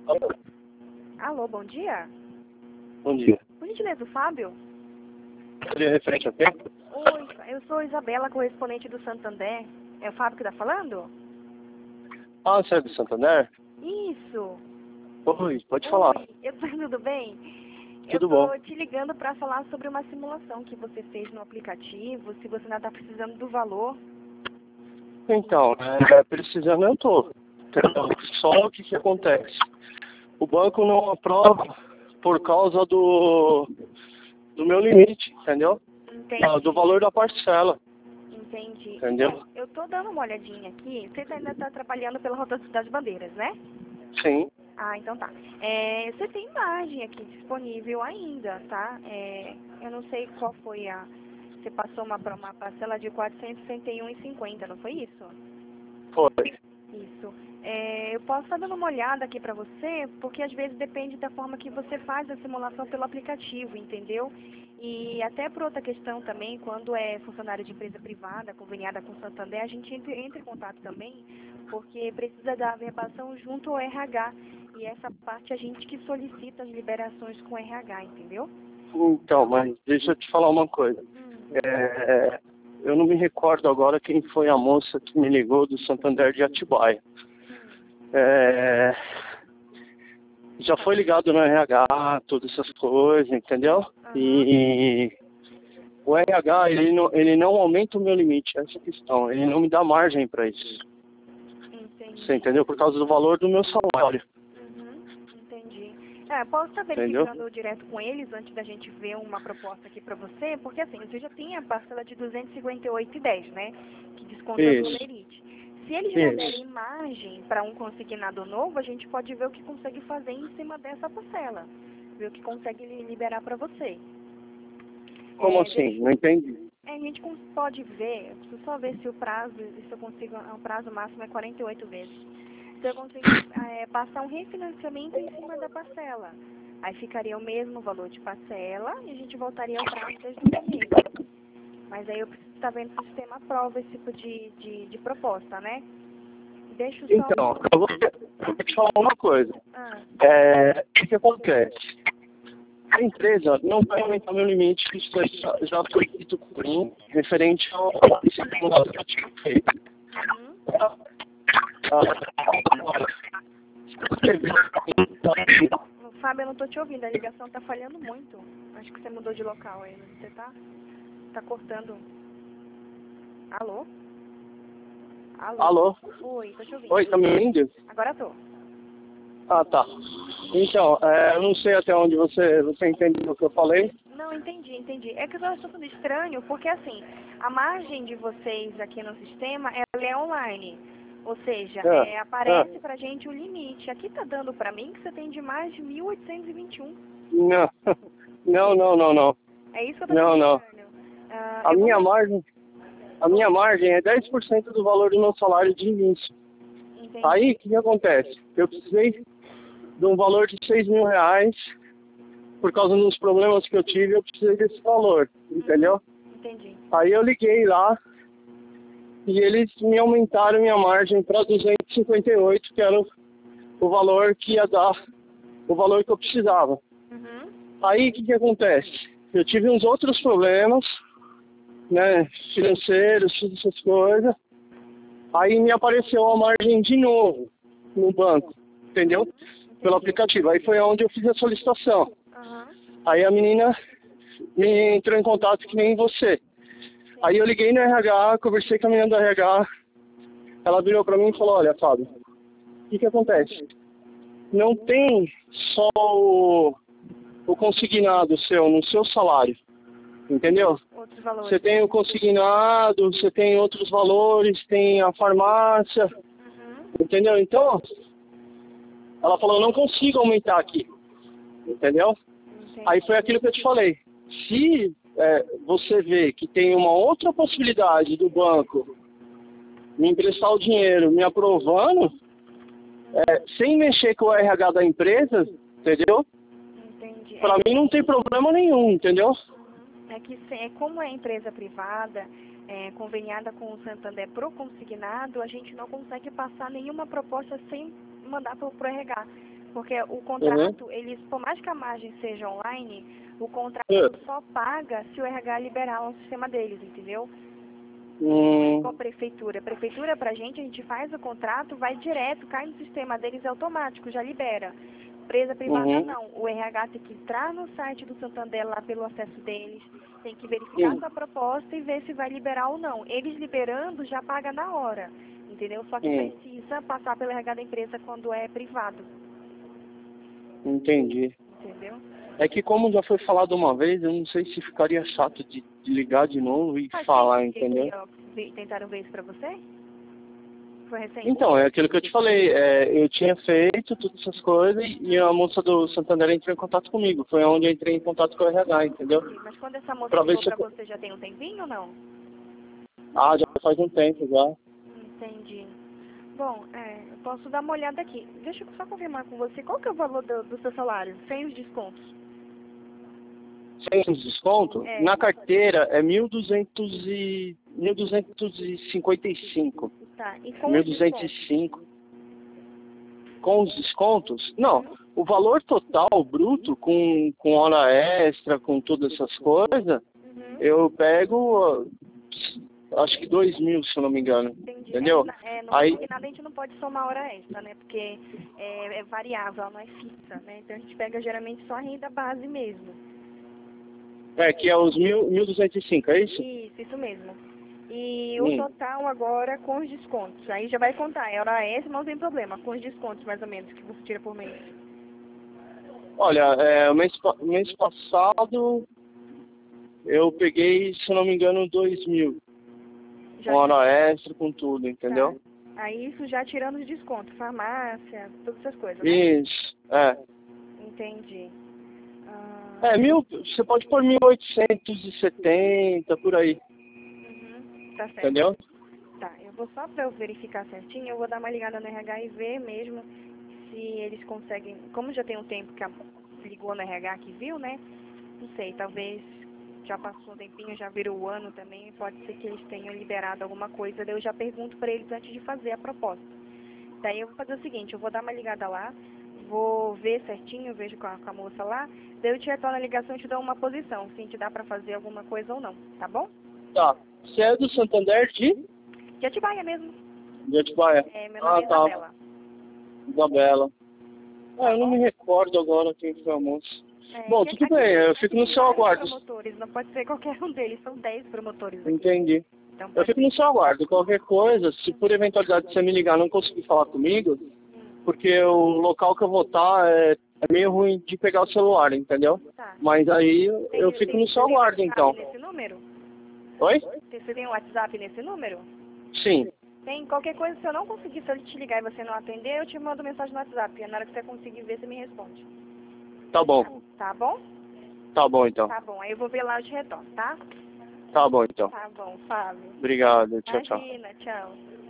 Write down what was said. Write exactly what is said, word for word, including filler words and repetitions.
Alô, Alô, bom dia. bom dia. Por gentileza, o Fábio? Seria referente a tempo? Oi, eu sou Isabela, correspondente do Santander. É o Fábio que está falando? Ah, você é do Santander? Isso. Oi, pode falar. Oi, eu tô tudo bem? Eu Tudo bom. tô te ligando para falar sobre uma simulação que você fez no aplicativo, se você ainda está precisando do valor. Então, é, precisando eu tô. Entendeu? Só o que que acontece? O banco não aprova por causa do, do meu limite, entendeu? Entendi. Ah, do valor da parcela, Entendi. entendeu? Eu tô dando uma olhadinha aqui. Você ainda está trabalhando pela Rota das Bandeiras, né? Sim. Ah, então tá. É, você tem imagem aqui disponível ainda, tá? É, eu não sei qual foi a... Você passou uma, uma parcela de quatrocentos e sessenta e um reais e cinquenta, não foi isso? Foi. Isso. É, eu posso estar dando uma olhada aqui para você, porque às vezes depende da forma que você faz a simulação pelo aplicativo, entendeu? E até por outra questão também, quando é funcionário de empresa privada, conveniada com o Santander, a gente entra, entra em contato também, porque precisa da verbação junto ao R H. E essa parte a gente que solicita as liberações com o R H, entendeu? Então, mas deixa eu te falar uma coisa. Hum. É, eu não me recordo agora quem foi a moça que me ligou do Santander de Atibaia. É, já foi ligado no R H, todas essas coisas, entendeu? Uhum. E o R H, ele não, ele não aumenta o meu limite, essa é a questão. Ele não me dá margem para isso. Entendi. Você entendeu? Por causa do valor do meu salário. Uhum, entendi. É, posso estar Entendeu? verificando direto com eles antes da gente ver uma proposta aqui para você, porque assim, você já tem a parcela de duzentos e cinquenta e oito reais e dez, né? Que desconta do Isso, Lerite. Se eles não isso. derem margem para um consignado novo, a gente pode ver o que consegue fazer em cima dessa parcela. Ver o que consegue li- liberar para você. Como É, assim? deixa, Não entendi. é, a gente cons- pode ver, eu preciso só ver se o prazo, se eu consigo, o prazo máximo é quarenta e oito vezes. Se eu conseguir é, passar um refinanciamento em cima da parcela. Aí ficaria o mesmo valor de parcela e a gente voltaria ao prazo desde o começo. Mas aí eu preciso estar vendo se o sistema aprova esse tipo de, de, de proposta, né? Deixa eu só... Então, eu vou, eu vou te falar uma coisa. Ah, É, o que acontece? A empresa não vai aumentar meu limite, isso aí já, já foi dito por mim, referente ao esse simulado que eu tinha feito. uhum. Ah, Fábio, eu não tô te ouvindo, a ligação tá falhando muito. Acho que você mudou de local aí, você tá? Tá cortando. Alô? Alô? alô? Oi, tô te ouvindo. Oi, tá me ouvindo? Agora tô. Ah, tá. Então, é, eu não sei até onde você, você entendeu o que eu falei. Não, entendi, entendi. É que eu estou achando estranho, porque assim, a margem de vocês aqui no sistema, ela é online. Ou seja, Ah, é, ah, aparece pra gente o limite. Aqui tá dando pra mim que você tem de mais de mil oitocentos e vinte e um. não, não, não, não, não. É isso que eu tô Não, achando não. estranho. Ah, A eu vou... minha margem, a minha margem é dez por cento do valor do meu salário de início. Entendi. Aí, o que, que acontece? Eu precisei de um valor de seis mil reais, por causa dos problemas que eu tive, eu precisei desse valor, entendeu? Entendi. Aí eu liguei lá e eles me aumentaram minha margem para duzentos e cinquenta e oito, que era o, o valor que ia dar, o valor que eu precisava. Uhum. Aí, o que, que acontece? Eu tive uns outros problemas, né, financeiros, todas essas coisas. Aí me apareceu a margem de novo no banco, entendeu? Pelo aplicativo. Aí foi onde eu fiz a solicitação. Aham. Aí a menina me entrou em contato que nem você. Aí eu liguei no R H, conversei com a menina do R H. Ela virou pra mim e falou, olha, Fábio, o que que acontece? Não tem só o, o consignado seu no seu salário, entendeu? Outros valores. Você tem o consignado, você tem outros valores, tem a farmácia, Uhum. entendeu? Então, ela falou, não consigo aumentar aqui, entendeu? Entendi. Aí foi aquilo que eu te falei. Se é, você vê que tem uma outra possibilidade do banco me emprestar o dinheiro, me aprovando, é, sem mexer com o R H da empresa, entendeu? Entendi. Pra mim não tem problema nenhum, entendeu? É que se- é como é empresa privada, é, conveniada com o Santander pro consignado, a gente não consegue passar nenhuma proposta sem mandar pro, pro R H. Porque o contrato, eles, por mais que a margem seja online, o contrato É. só paga se o R H liberar lá no sistema deles, entendeu? Hum, Com a prefeitura. A prefeitura, pra gente, a gente faz o contrato, vai direto, cai no sistema deles, é automático, já libera. Empresa privada uhum, não. O R H tem que entrar no site do Santander lá pelo acesso deles, tem que verificar a sim, sua proposta e ver se vai liberar ou não. Eles liberando, já paga na hora, entendeu? Só que sim, precisa passar pelo R H da empresa quando é privado, entendi. entendeu? É que como já foi falado uma vez, eu não sei se ficaria chato de, de ligar de novo e Faz falar, tempo que entendeu? ó, vi- tentaram ver isso pra você? Foi recente? Então, é aquilo que eu te falei, é, eu tinha feito todas essas coisas e a moça do Santander entrou em contato comigo. Foi onde eu entrei em contato com o R H, entendeu? Sim, mas quando essa moça Pra ver ligou se pra eu... você, já tem um tempinho ou não? Ah, já faz um tempo já. Entendi. Bom, é, eu posso dar uma olhada aqui. Deixa eu só confirmar com você, qual que é o valor do, do seu salário, sem os descontos? Sem os descontos, É, na carteira é mil duzentos e... mil duzentos e cinquenta e cinco. tá. E com mil os duzentos e descontos? cinco. Com os descontos? Não. O valor total, bruto, com, com hora extra, com todas essas coisas, Uhum. eu pego, ah, acho que dois mil, se eu não me engano. Entendi. Entendeu? É, é, no Aí, combinado a gente não pode somar hora extra, né? Porque é, é variável, não é fixa, né? Então a gente pega geralmente só a renda base mesmo. é, que é os mil, mil duzentos e cinco, é isso? Isso, isso mesmo. E o Hum. total agora com os descontos. Aí já vai contar. É hora extra, não tem problema. Com os descontos, mais ou menos, que você tira por mês. Olha, é, o mês, pa- mês passado eu peguei, se eu não me engano, dois mil. Já Com hora extra, com tudo, entendeu? Tá. Aí isso já tirando os descontos, farmácia, todas essas coisas, né? Isso, é. Entendi. Ah, É, mil, você pode pôr mil oitocentos e setenta, por aí, uhum, tá certo. entendeu? Tá, eu vou só pra eu verificar certinho, eu vou dar uma ligada no R H e ver mesmo se eles conseguem, como já tem um tempo que a ligou no R H que viu, né? Não sei, talvez já passou um tempinho, já virou o ano também, pode ser que eles tenham liberado alguma coisa, daí eu já pergunto pra eles antes de fazer a proposta. Daí eu vou fazer o seguinte, eu vou dar uma ligada lá, vou ver certinho, vejo com a, com a moça lá, daí eu te retorno a ligação e te dou uma posição, se a gente dá pra fazer alguma coisa ou não, tá bom? Tá. Você é do Santander de? De Atibaia mesmo. De Atibaia. É, meu nome Ah, é tá. Isabela. Isabela. Ah, Tá eu não bom? me recordo agora quem foi a moça. É, Bom, que tudo aqui bem, tem- eu aqui fico no tem seu vários aguardo. promotores, não pode ser qualquer um deles, são dez promotores aqui. Entendi. Então Eu pode... fico no seu aguardo. Qualquer coisa, se por eventualidade você me ligar e não conseguir falar comigo, porque o local que eu vou estar é, é meio ruim de pegar o celular, entendeu? Tá. Mas aí eu Tem, fico tem, no você seu tem aguardo, WhatsApp então. nesse número? Oi? Tem- Você tem um WhatsApp nesse número? Sim. Tem qualquer coisa, se eu não conseguir, se eu te ligar e você não atender, eu te mando mensagem no WhatsApp. E na hora que você conseguir ver, você me responde. Tá bom. Tá bom? Tá bom, então. Tá bom, aí eu vou ver lá e eu te retorno, tá? Tá bom, então. Tá bom, Fábio. Obrigado. Tchau, tchau. Imagina, tchau.